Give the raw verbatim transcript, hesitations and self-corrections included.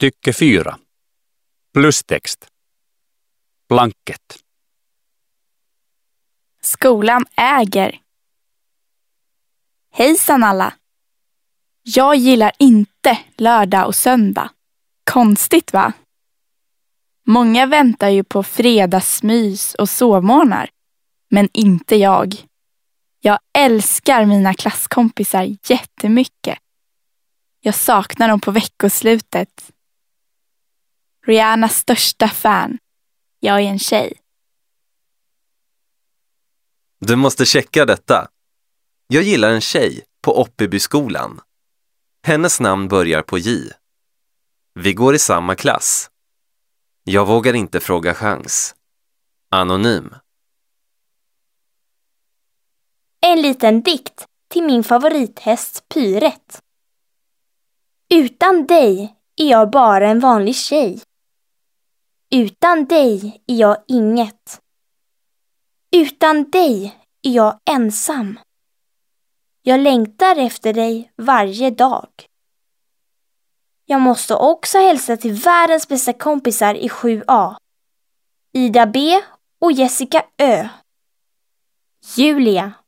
Stycke fyra. Plustext. Blankett. Skolan äger. Hejsan alla! Jag gillar inte lördag och söndag. Konstigt va? Många väntar ju på fredagsmys och sovmorgnar. Men inte jag. Jag älskar mina klasskompisar jättemycket. Jag saknar dem på veckoslutet. Rihannas största fan. Jag är en tjej. Du måste checka detta. Jag gillar en tjej på Oppebyskolan. Hennes namn börjar på J. Vi går i samma klass. Jag vågar inte fråga chans. Anonym. En liten dikt till min favorithäst Pyret. Utan dig är jag bara en vanlig tjej. Utan dig är jag inget. Utan dig är jag ensam. Jag längtar efter dig varje dag. Jag måste också hälsa till världens bästa kompisar i sju A. Ida B och Jessica Ö. Julia